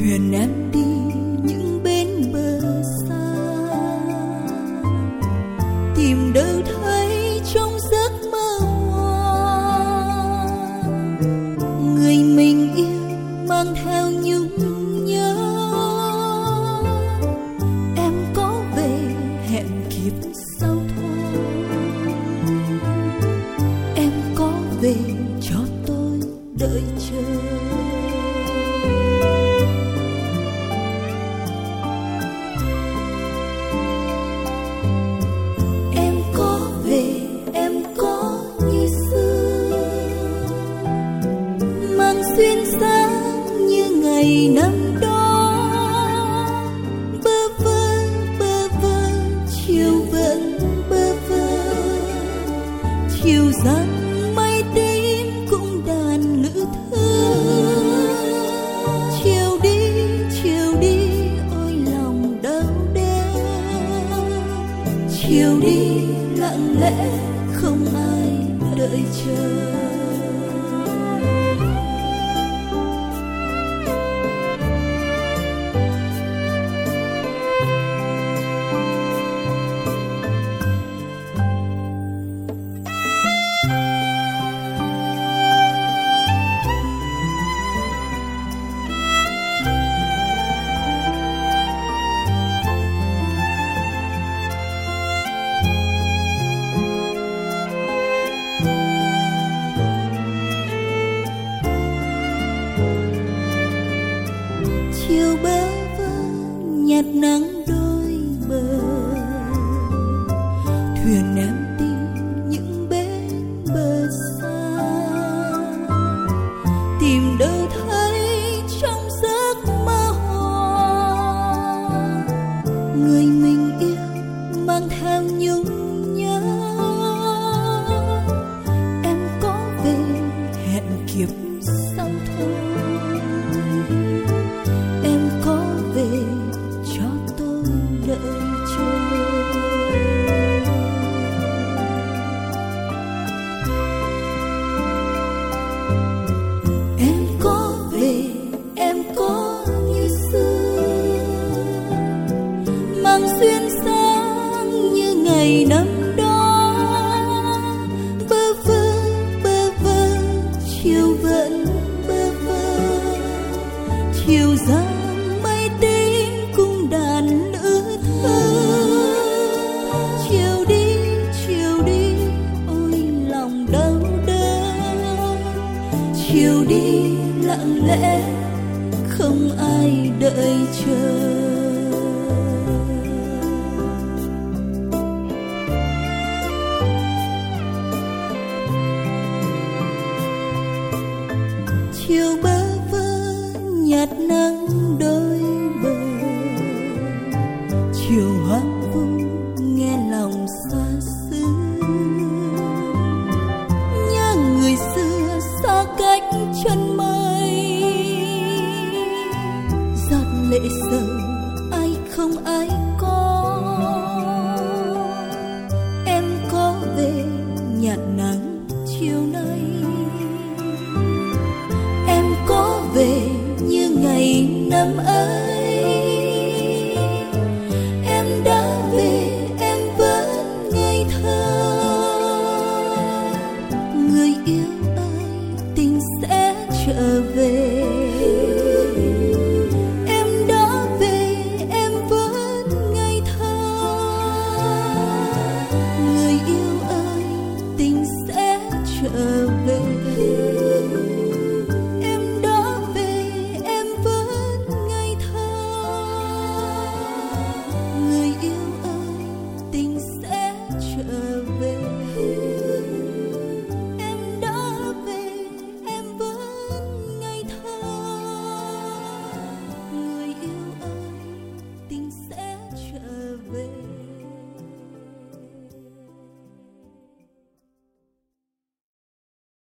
thuyền em đi những bên bờ xa, tìm đâu thấy trong giấc mơ hoa người mình yêu mang theo nhung nhớ. Em có về hẹn kiếp sau thôi, em có về cho tôi đợi chờ. Xuyên sáng như ngày năm đó, bơ vơ chiều vẫn bơ vơ, chiều giăng mây tím cũng đàn nữ thơ. Chiều đi ôi lòng đau đớn, chiều đi lặng lẽ không ai đợi chờ. Chiều bơ vơ nhạt nắng đôi bờ, thuyền em đi những bên bờ xa, tìm đâu thấy trong giấc mơ hoa người mình yêu mang theo nhung nhớ. Em có về hẹn kiếp sau thôi, về cho tôi đợi chờ. Em có về, em có như xưa, mang xuyên sáng như ngày năm đó, bơ vơ chiều vẫn bơ vơ, chiều giăng tím cung đàn nữ thơ. Chiều đi ôi lòng đau đớn, chiều đi lặng lẽ không ai đợi chờ. Chiều bơ vơ nhạt nắng đôi bờ, chiều hoang vu nghe lòng xa xứ. Nhớ người xưa xa cách chân mây, giọt lệ sầu ai không ai có. Em có về nhạt nắng chiều nay, em có về như ngày năm ấy.